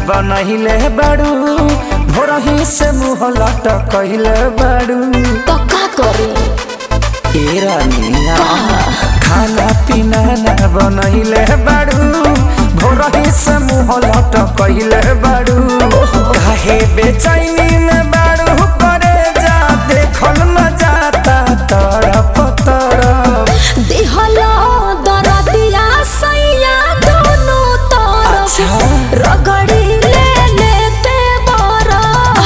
बनहिले बाड़ू भोरही से मुँह लटकले बाड़ू तो का करे ए रानिया खाना पीना ना बनहिले बाड़ू भोरही से मुँह लटकले बाड़ू काहे बेचैनी में बाड़ू करे जा देखल न जाता तड़प तड़प दिहला दरदिया सैया दोनों तरफ रगड़ी ले लेते बारा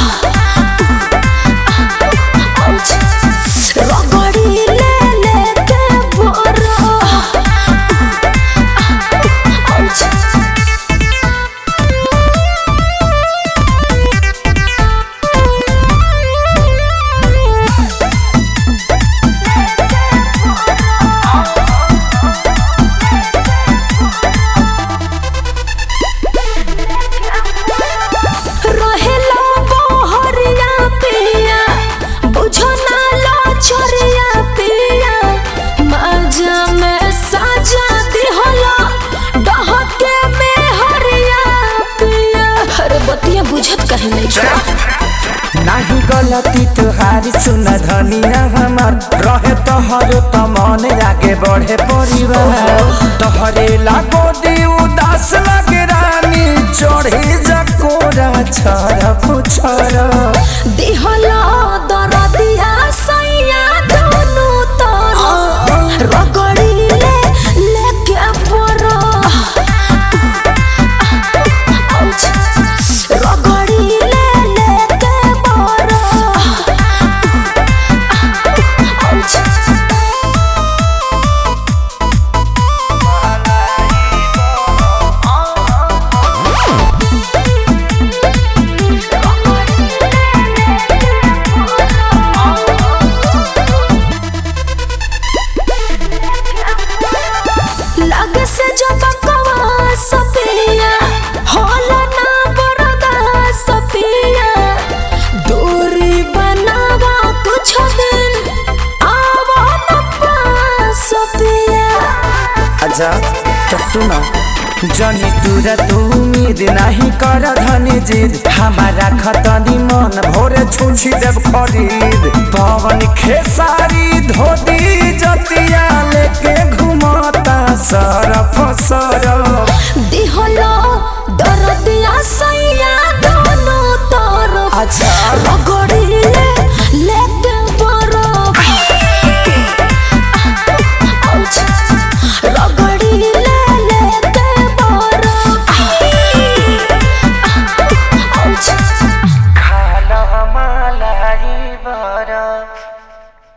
रगड़ी ले लेते बारा बुझत कहीं नहीं नाही गलती तुहारी सुन धनिया हमार रहे तोहरो त मन आगे बढ़े परिवार तोहरे लागो दी उदास लगे रानी चढ़े जकोरा छरप छरप दिहला दरदिया सैया दोनों तरफ रगड़ी ले लेके परा से जो बकवा सपिया होला ना बरदा सपिया दूरी बनावा कुछ दिन आवा न पास सपिया अच्छा तो सुनो जनी तुरा तू उम्मीद नहीं कर धनी जिद हमारा खतनी मन भोरे छुछी देव खरीद पवन खेसारी धो